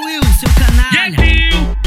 Will, seu canalha.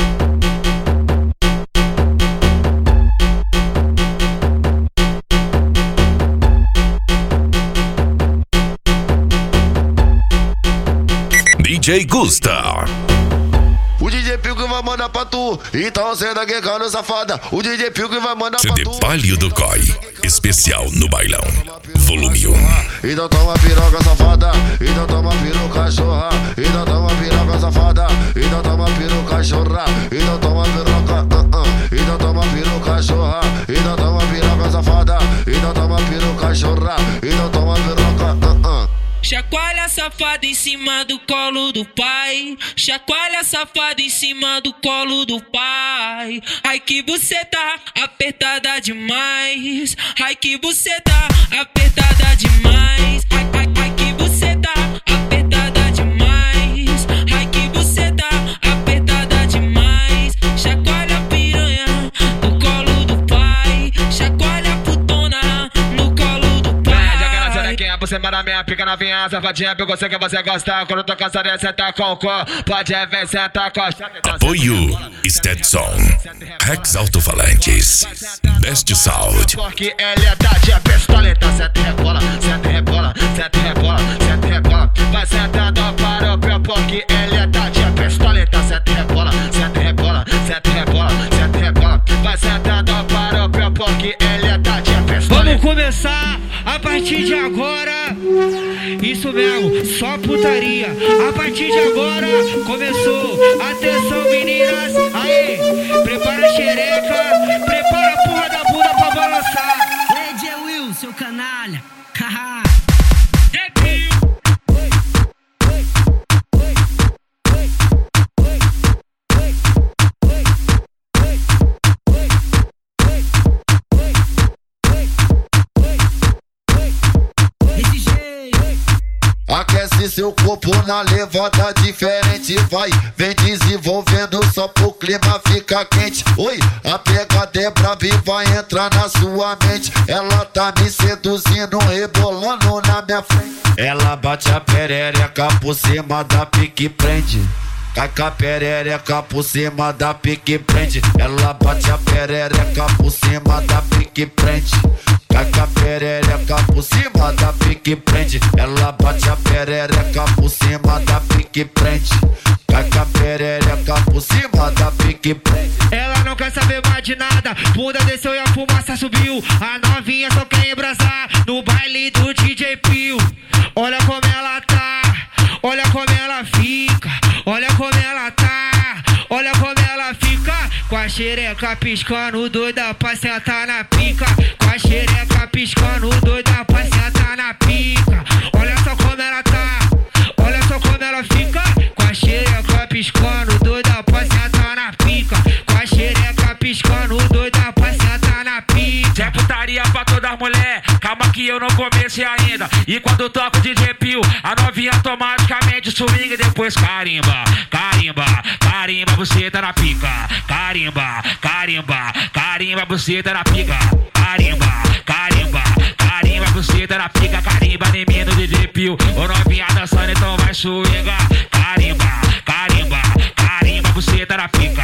DJ Gusta. O DJ Pio que vai mandar pra tu, então cê da guecando safada. O DJ Pio que vai mandar pra CD tu. Palio do Coi, especial no bailão, volume 1. Então toma piroca safada, então toma piroca cachorra, então toma piroca safada, então toma piroca cachorra, então toma piroca, então toma piroca cachorra, então toma piroca safada, então toma piroca cachorra, então toma piroca, Chacoalha safada em cima do colo do pai. Chacoalha safada em cima do colo do pai. Ai que você tá apertada demais. Ai que você tá apertada demais. Ai que você tá apertada demais. Ai que você tá apertada demais. Chacoalha piranha no colo do pai. Chacoalha putona no colo do pai. Por cima da minha pica novinha, safadinha, pegou você que você gosta. Quando tô cansado de sentar com o cor, pode ver, senta, costa. Apoio Stetson, Rex Alto-Falantes, Best Sound. Porque ele é da tia pistoleta, senta e rebola, senta e rebola, senta e rebola, senta e rebola. Vai sentando para o pé, porque ele é da tia pistoleta, senta e rebola, senta e rebola, senta e rebola, senta e rebola. Vai sentando para o pé, porque ele é da tia pistoleta. Vamos começar a partir de agora. Isso mesmo, só putaria. A partir de agora começou. Atenção meninas, aí, prepara a xereca, prepara a porra da bunda pra balançar. DJ Will, seu canalha. Haha. Aquece seu corpo na levada diferente, vai. Vem desenvolvendo só pro clima ficar quente. Oi, a pegada é brava e vai entrar na sua mente. Ela tá me seduzindo, rebolando na minha frente. Ela bate a perereca por cima da pique prende. Caca perereca por cima da pique prende. Ela bate a perereca por cima da pique prende. Caca perereca por cima da pique prende. Ela bate a perereca por cima da pique prende. Caca perereca por cima da pique prende. Ela não quer saber mais de nada. Bunda desceu e a fumaça subiu. A novinha só quer embrasar no baile do DJ Pio. Olha como ela tá, olha como ela fica. Olha como ela tá, olha como ela fica. Com a xereca piscando, doida pra sentar na pica. Com a xereca piscando, doida pra sentar na pica. Olha só como ela tá, olha só como ela fica. Com a xereca piscando, doida pra sentar na pica. Com a xereca piscando, doida pra sentar na pica. É putaria pra todas as mulher, calma que eu não comecei ainda. E quando toco DJ Pio, a novinha automaticamente swing e depois carimba. Carimba, carimba, você tá na pica. Carimba, carimba, carimba, você tá na pica. Carimba, carimba, carimba, você tá na pica. Carimba em mim no DJ Pio, o novinha dançando então vai swingar. Carimba, carimba, carimba, você tá na pica.